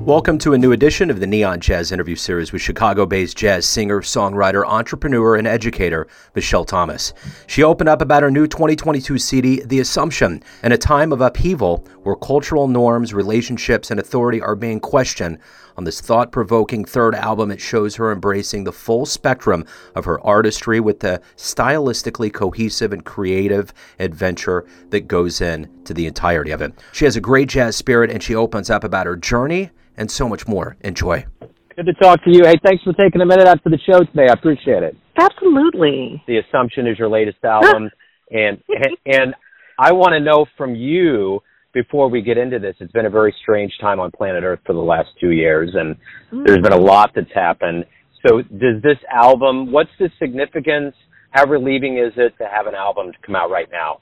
Welcome to a new edition of the Neon Jazz interview series with Chicago-based jazz singer, songwriter, entrepreneur, and educator, Michelle Thomas. She opened up about her new 2022 CD, The Assumption, in a time of upheaval where cultural norms, relationships, and authority are being questioned. On this thought-provoking third album, it shows her embracing the full spectrum of her artistry with the stylistically cohesive and creative adventure that goes into the entirety of it. She has a great jazz spirit, and she opens up about her journey and so much more. Enjoy. Good to talk to you. Hey, thanks for taking a minute out for the show today. I appreciate it. Absolutely. The Assumption is your latest album, and I want to know from you, before we get into this, it's been a very strange time on planet Earth for the last 2 years, and there's been a lot that's happened. So does this album, what's the significance? How relieving is it to have an album to come out right now?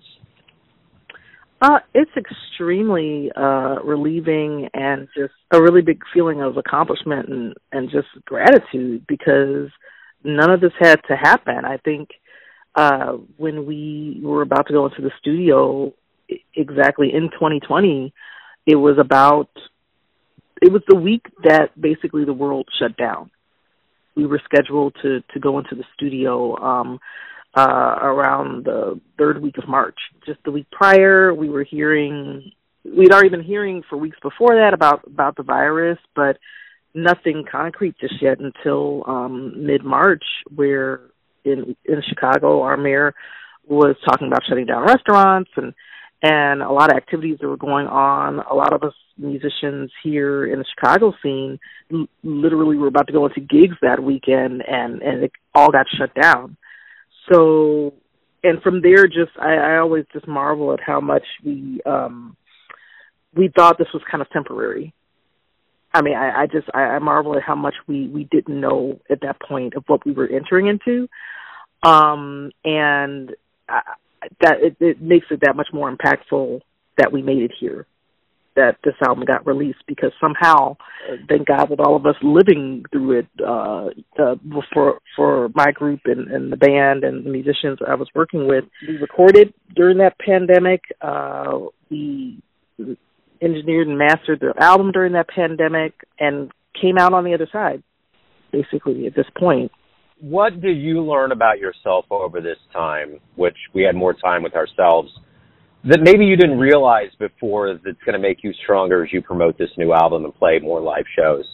It's extremely relieving and just a really big feeling of accomplishment and just gratitude, because none of this had to happen. I think when we were about to go into the studio exactly in 2020, it was the week that basically the world shut down. We were scheduled to go into the studio around the third week of March. Just the week prior, we'd already been hearing for weeks before that about the virus, but nothing concrete just yet until mid-March, where in Chicago, our mayor was talking about shutting down restaurants and a lot of activities that were going on. A lot of us musicians here in the Chicago scene literally were about to go into gigs that weekend, and it all got shut down. So, and from there, I always just marvel at how much we thought this was kind of temporary. I mean, I marvel at how much we didn't know at that point of what we were entering into, and that it makes it that much more impactful that we made it here, that this album got released, because somehow, thank God, with all of us living through it, for my group and the band and the musicians I was working with, we recorded during that pandemic. We engineered and mastered the album during that pandemic and came out on the other side, basically, at this point. What did you learn about yourself over this time, which we had more time with ourselves, that maybe you didn't realize before that's going to make you stronger as you promote this new album and play more live shows?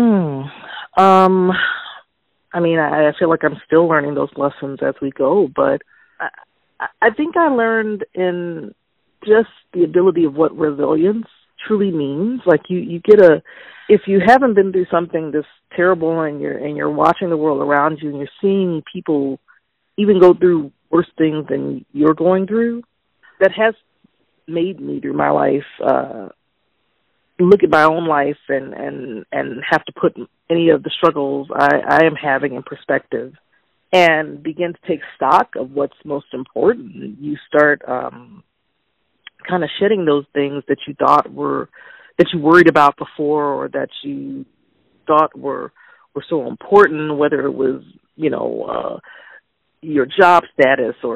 I mean, I feel like I'm still learning those lessons as we go, but I think I learned in just the ability of what resilience truly means. Like you get if you haven't been through something this terrible and you're watching the world around you and you're seeing people even go through worse things than you're going through, that has made me through my life look at my own life and have to put any of the struggles I am having in perspective and begin to take stock of what's most important. You start kind of shedding those things that you thought that you worried about before, or that you thought were so important, whether it was, your job status or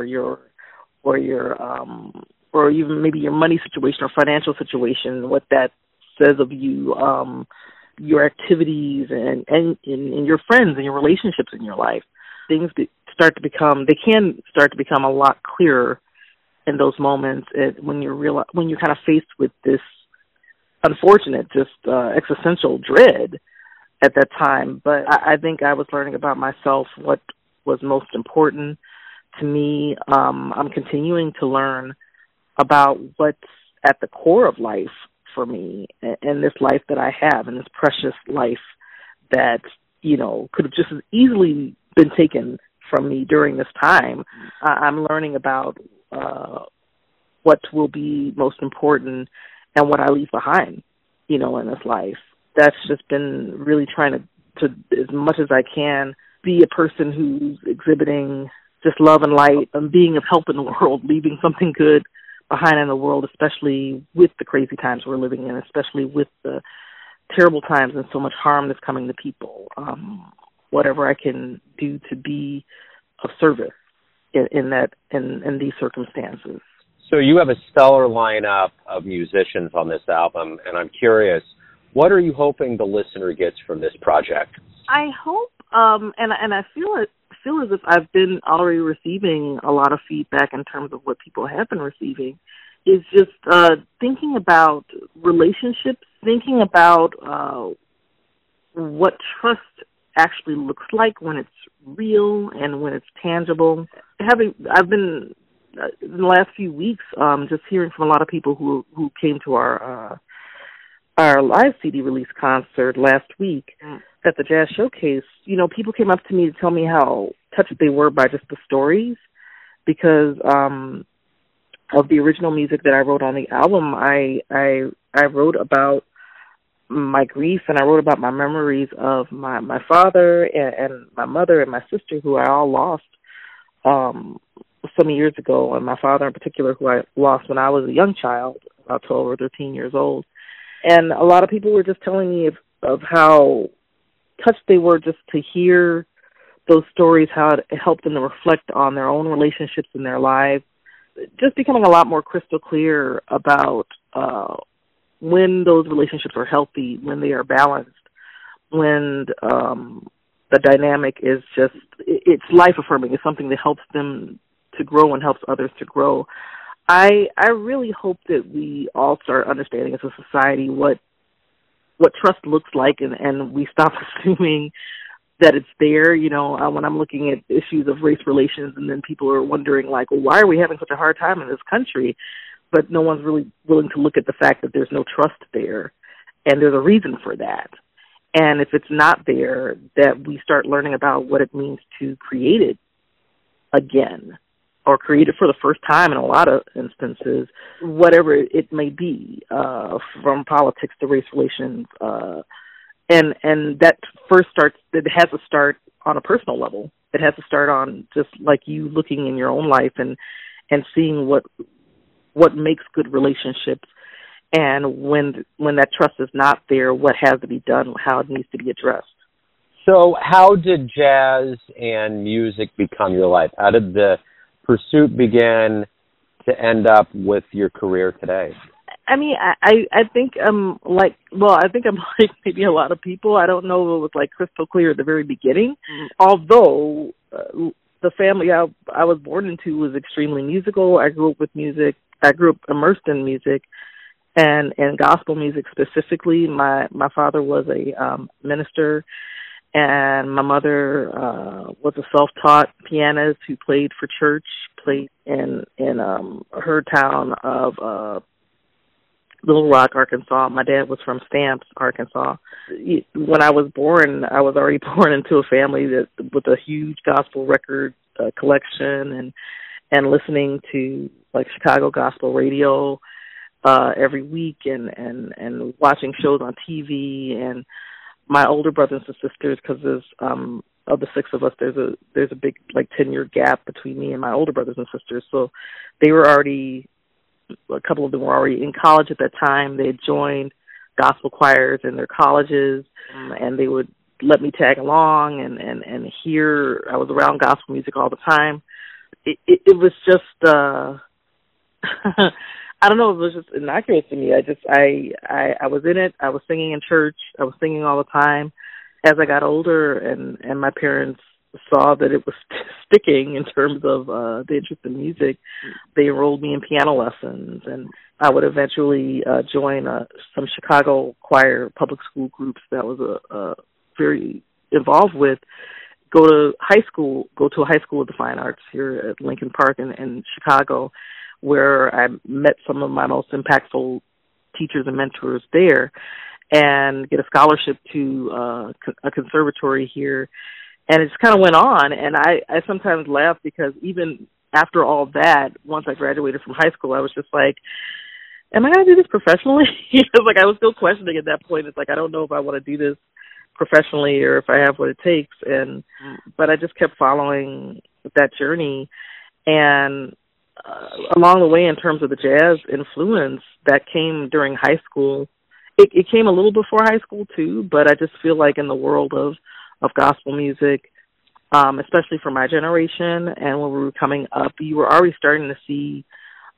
even maybe your money situation or financial situation, what that says of you, your activities and your friends and your relationships in your life. Things can start to become a lot clearer in those moments when you're kind of faced with this unfortunate, just existential dread at that time. But I think I was learning about myself what was most important to me. I'm continuing to learn about what's at the core of life for me, and this life that I have, and this precious life that, could have just as easily been taken from me during this time. I'm learning about what will be most important and what I leave behind, in this life. That's just been really trying to as much as I can, be a person who's exhibiting just love and light and being of help in the world, leaving something good behind in the world, especially with the crazy times we're living in, especially with the terrible times and so much harm that's coming to people. Whatever I can do to be of service in these circumstances. So you have a stellar lineup of musicians on this album, and I'm curious, What are you hoping the listener gets from this project? I hope, and I feel as if I've been already receiving a lot of feedback in terms of what people have been receiving, is just thinking about relationships, thinking about what trust actually looks like when it's real and when it's tangible. I've been in the last few weeks just hearing from a lot of people who came to our live CD release concert last week at the Jazz Showcase. You know, people came up to me to tell me how touched they were by just the stories, because of the original music that I wrote on the album. I wrote about my grief, and I wrote about my memories of my father and my mother and my sister, who I all lost some years ago, and my father in particular, who I lost when I was a young child, about 12 or 13 years old. And a lot of people were just telling me of how touched they were just to hear those stories, how it helped them to reflect on their own relationships in their lives, just becoming a lot more crystal clear about when those relationships are healthy, when they are balanced, when the dynamic is just, it's life-affirming. It's something that helps them to grow and helps others to grow. I really hope that we all start understanding as a society what trust looks like, and we stop assuming that it's there. You know, when I'm looking at issues of race relations, and then people are wondering, like, well, why are we having such a hard time in this country? But no one's really willing to look at the fact that there's no trust there, and there's a reason for that. And if it's not there, that we start learning about what it means to create it again, or create it for the first time in a lot of instances, whatever it may be, from politics to race relations. And that first starts, it has to start on a personal level. It has to start on just like you looking in your own life and seeing what makes good relationships, and when that trust is not there, what has to be done, how it needs to be addressed. So how did jazz and music become your life? How did the pursuit begin to end up with your career today? I mean, I think I think I'm like maybe a lot of people. I don't know if it was like crystal clear at the very beginning, although the family I was born into was extremely musical. I grew up with music. I grew up immersed in music and gospel music specifically. My father was a minister, and my mother was a self-taught pianist who played for church, played in her town of Little Rock, Arkansas. My dad was from Stamps, Arkansas. When I was born, I was already born into a family with a huge gospel record collection and listening to like Chicago gospel radio every week and watching shows on TV. And my older brothers and sisters, because there's of the six of us, there's a big like 10-year gap between me and my older brothers and sisters. So they were already, a couple of them were already in college at that time. They had joined gospel choirs in their colleges, and they would let me tag along and hear. I was around gospel music all the time. It was just I don't know, it was just innocuous to me. I was in it. I was singing in church. I was singing all the time. As I got older and my parents saw that it was sticking in terms of the interest in music, they enrolled me in piano lessons, and I would eventually join some Chicago choir public school groups that I was very involved with. Go to a high school of the fine arts here at Lincoln Park in Chicago, where I met some of my most impactful teachers and mentors there, and get a scholarship to a conservatory here. And it just kind of went on, and I sometimes laugh because even after all that, once I graduated from high school, I was just like, am I going to do this professionally? Like I was still questioning at that point. It's like, I don't know if I want to do this professionally or if I have what it takes. But I just kept following that journey. And along the way, in terms of the jazz influence that came during high school, it came a little before high school too, but I just feel like in the world of gospel music, especially for my generation and when we were coming up, you were already starting to see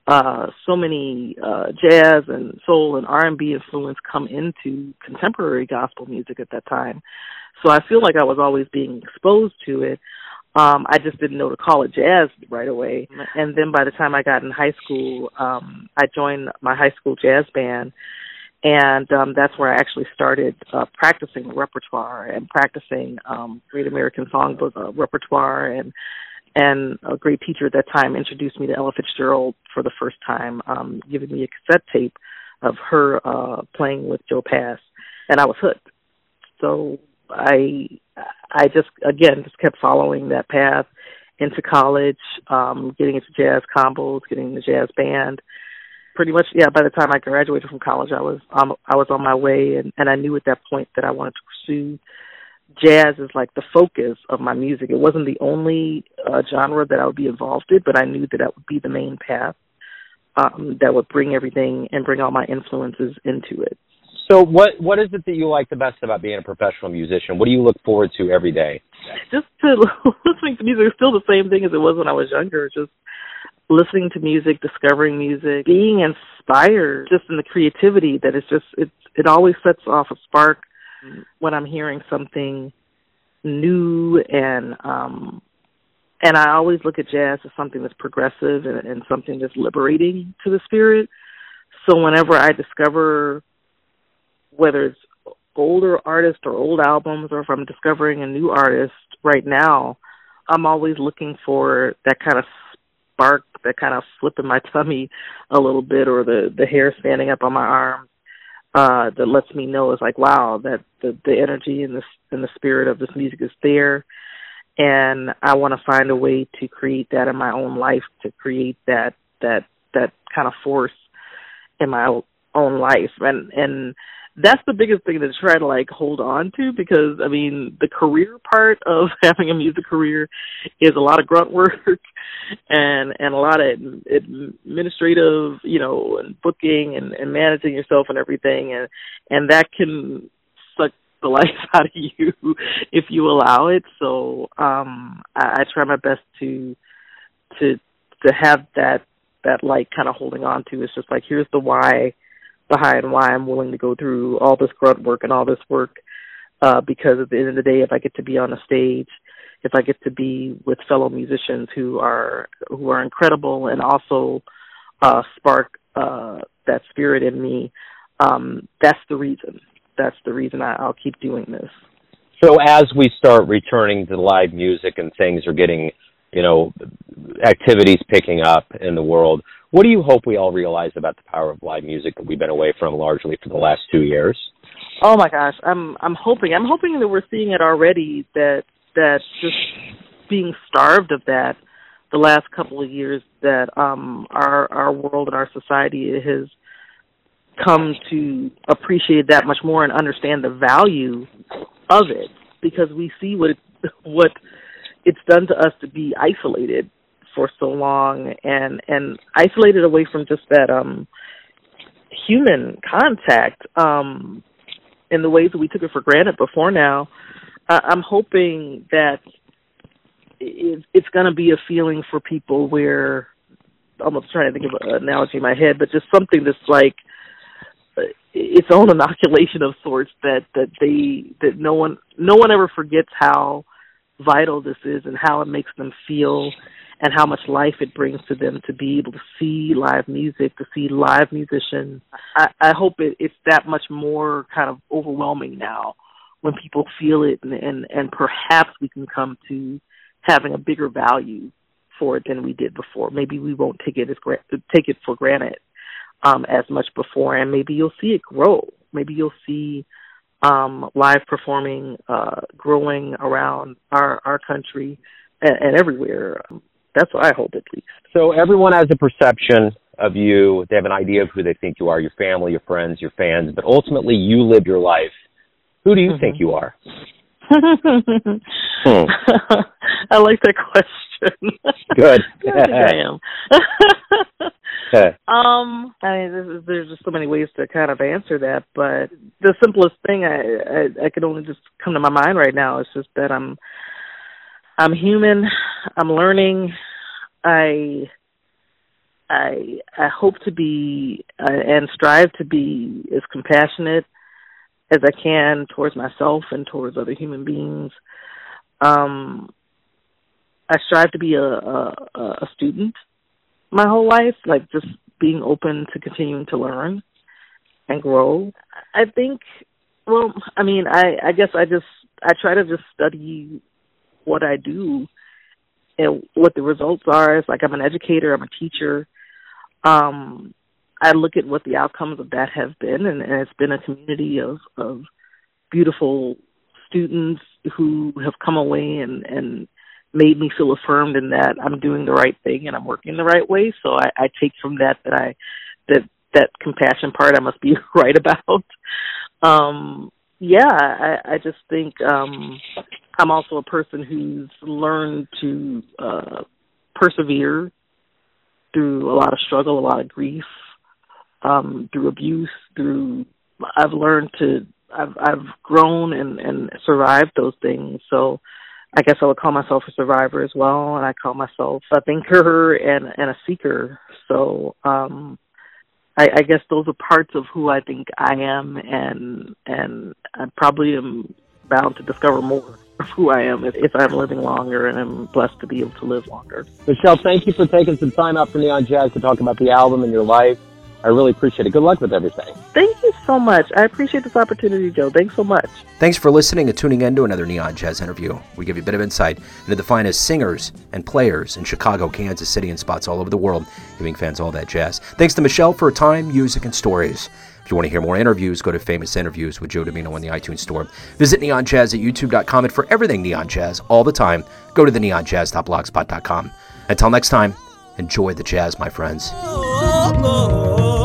so many jazz and soul and R&B influence come into contemporary gospel music at that time. So I feel like I was always being exposed to it. I just didn't know to call it jazz right away. And then by the time I got in high school, I joined my high school jazz band. And that's where I actually started practicing repertoire and practicing Great American Songbook repertoire. And a great teacher at that time introduced me to Ella Fitzgerald for the first time, giving me a cassette tape of her playing with Joe Pass. And I was hooked. So I just kept following that path into college, getting into jazz combos, getting in the jazz band. Pretty much, by the time I graduated from college, I was on my way, and I knew at that point that I wanted to pursue jazz as like the focus of my music. It wasn't the only genre that I would be involved in, but I knew that would be the main path that would bring everything and bring all my influences into it. So what is it that you like the best about being a professional musician? What do you look forward to every day? Just listening to music is still the same thing as it was when I was younger. Just listening to music, discovering music, being inspired just in the creativity that it always sets off a spark when I'm hearing something new, and I always look at jazz as something that's progressive and something that's liberating to the spirit. So whenever I discover, whether it's older artists or old albums, or if I'm discovering a new artist right now, I'm always looking for that kind of spark, that kind of flip in my tummy a little bit, or the hair standing up on my arm, that lets me know it's like, wow, that the energy and the spirit of this music is there, and I want to find a way to create that in my own life, to create that kind of force in my own life, and that's the biggest thing to try to like hold on to, because I mean the career part of having a music career is a lot of grunt work and a lot of administrative, and booking and managing yourself and everything, and that can suck the life out of you if you allow it. So I try my best to have that like kind of holding on to. It's just like, here's the why behind why I'm willing to go through all this grunt work and all this work, because at the end of the day, if I get to be on a stage, if I get to be with fellow musicians who are incredible and also spark that spirit in me, that's the reason. That's the reason I'll keep doing this. So as we start returning to live music and things are getting, activities picking up in the world, what do you hope we all realize about the power of live music that we've been away from largely for the last 2 years? Oh my gosh, I'm hoping that we're seeing it already, that just being starved of that the last couple of years, that our world and our society has come to appreciate that much more and understand the value of it, because we see what it's done to us to be isolated for so long, and isolated away from just that human contact in the ways that we took it for granted before now. I'm hoping that it's going to be a feeling for people where, I'm trying to think of an analogy in my head, but just something that's like its own inoculation of sorts, that no one ever forgets how vital this is and how it makes them feel and how much life it brings to them to be able to see live music, to see live musicians. I hope it's that much more kind of overwhelming now when people feel it, and perhaps we can come to having a bigger value for it than we did before. Maybe we won't take it for granted as much before, and maybe you'll see it grow. Maybe you'll see live performing growing around our country and everywhere. That's what I hope, at least. So everyone has a perception of you. They have an idea of who they think you are, your family, your friends, your fans, but ultimately you live your life. Who do you think you are? I like that question. Good. I think I am. There's just so many ways to kind of answer that, but the simplest thing I could only just come to my mind right now is just that I'm human. I'm learning. I I hope to be and strive to be as compassionate as I can towards myself and towards other human beings. I strive to be a student my whole life, like just being open to continuing to learn and grow. I think, well, I mean, I guess I try to just study what I do and what the results are. It's like I'm an educator, I'm a teacher. I look at what the outcomes of that have been, and it's been a community of beautiful students who have come away and made me feel affirmed in that I'm doing the right thing and I'm working the right way. So I take from that compassion part I must be right about. I just think I'm also a person who's learned to persevere through a lot of struggle, a lot of grief, through abuse, I've grown and survived those things. So I guess I would call myself a survivor as well, and I call myself a thinker and a seeker. So I guess those are parts of who I think I am, and I probably am bound to discover more of who I am if I'm living longer, and I'm blessed to be able to live longer. Michelle, thank you for taking some time out for Neon Jazz to talk about the album and your life. I really appreciate it. Good luck with everything. Thank you so much. I appreciate this opportunity, Joe. Thanks so much. Thanks for listening and tuning in to another Neon Jazz interview. We give you a bit of insight into the finest singers and players in Chicago, Kansas City, and spots all over the world, giving fans all that jazz. Thanks to Michelle for her time, music, and stories. If you want to hear more interviews, go to Famous Interviews with Joe Domino on the iTunes Store. Visit Neon Jazz at youtube.com, and for everything Neon Jazz all the time, go to the neonjazz.blogspot.com. Until next time, enjoy the jazz, my friends.